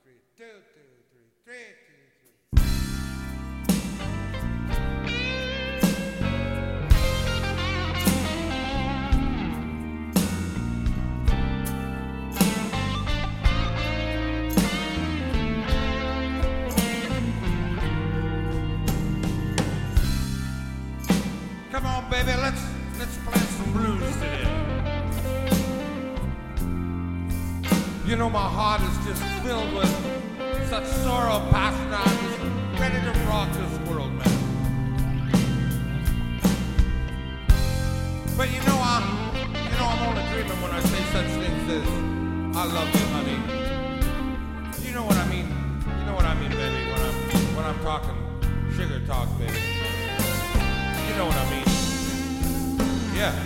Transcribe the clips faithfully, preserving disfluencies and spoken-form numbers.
three, two, two, three, three, two, three. Come on, baby, let's let's plant some blues today. You know, my heart is just filled with such sorrow, passion. I'm just ready to rock this world, man. But you know, I'm, you know, I'm only dreaming when I say such things as, I love you, honey. You know what I mean? You know what I mean, baby, when I'm, when I'm talking sugar talk, baby. You know what I mean? Yeah.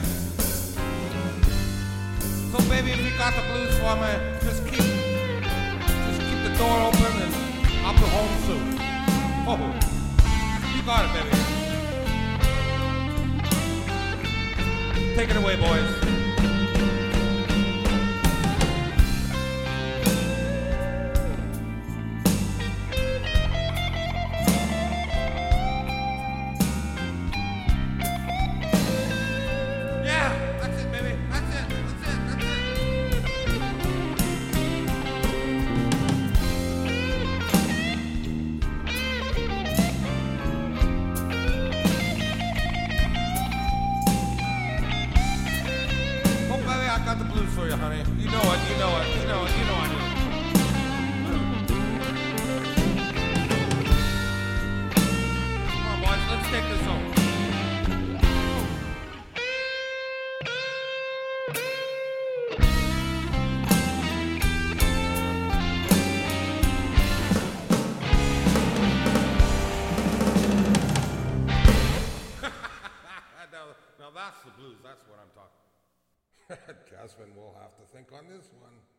So baby, if you got the blues for me, just keep, just keep the door open and I'll be home soon. Oh, you got it, baby. Take it away, boys. I got the blues for you, honey. You know it, you know it, you know it, you know I do. Come on, boys, let's take this home. now, now that's the blues, that's what I'm talking. Jasmine will have to think on this one.